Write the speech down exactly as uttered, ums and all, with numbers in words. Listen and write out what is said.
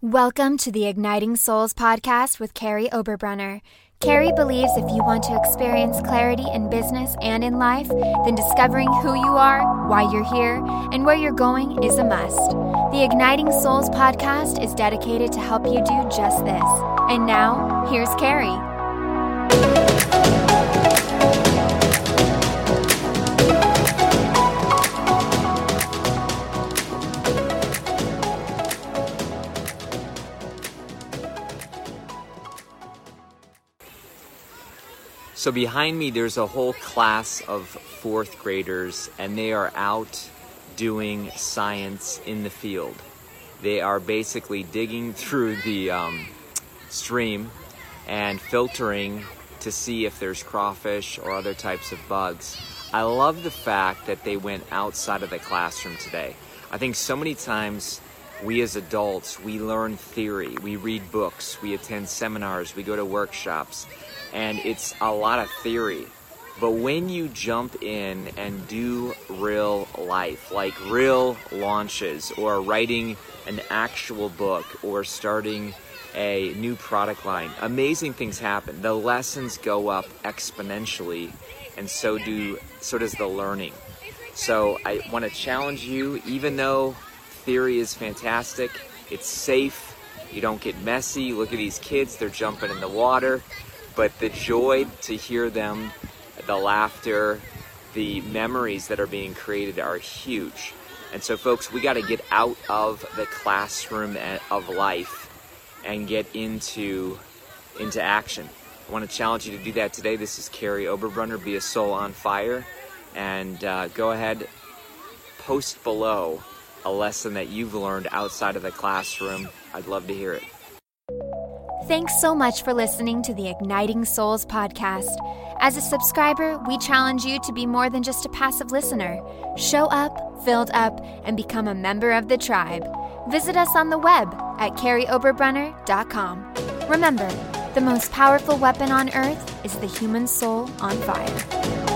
Welcome to the Igniting Souls podcast with Carrie Oberbrunner. Carrie believes if you want to experience clarity in business and in life, then discovering who you are, why you're here, and where you're going is a must. The Igniting Souls podcast is dedicated to help you do just this. And now, here's Carrie. So behind me, there's a whole class of fourth graders, and they are out doing science in the field. They are basically digging through the um, stream and filtering to see if there's crawfish or other types of bugs. I love the fact that they went outside of the classroom today. I think so many times we as adults, we learn theory, we read books, we attend seminars, we go to workshops, and it's a lot of theory. But when you jump in and do real life, like real launches or writing an actual book or starting a new product line, amazing things happen. The lessons go up exponentially, and so do so does the learning. So I want to challenge you, even though theory is fantastic, it's safe, you don't get messy. Look at these kids, they're jumping in the water. But the joy to hear them, the laughter, the memories that are being created are huge. And so folks, we got to get out of the classroom of life and get into, into action. I want to challenge you to do that today. This is Carrie Oberbrunner, Be a Soul on Fire. And uh, go ahead, post below a lesson that you've learned outside of the classroom. I'd love to hear it. Thanks so much for listening to the Igniting Souls podcast. As a subscriber, we challenge you to be more than just a passive listener. Show up, filled up, and become a member of the tribe. Visit us on the web at carrie oberbrunner dot com. Remember, the most powerful weapon on earth is the human soul on fire.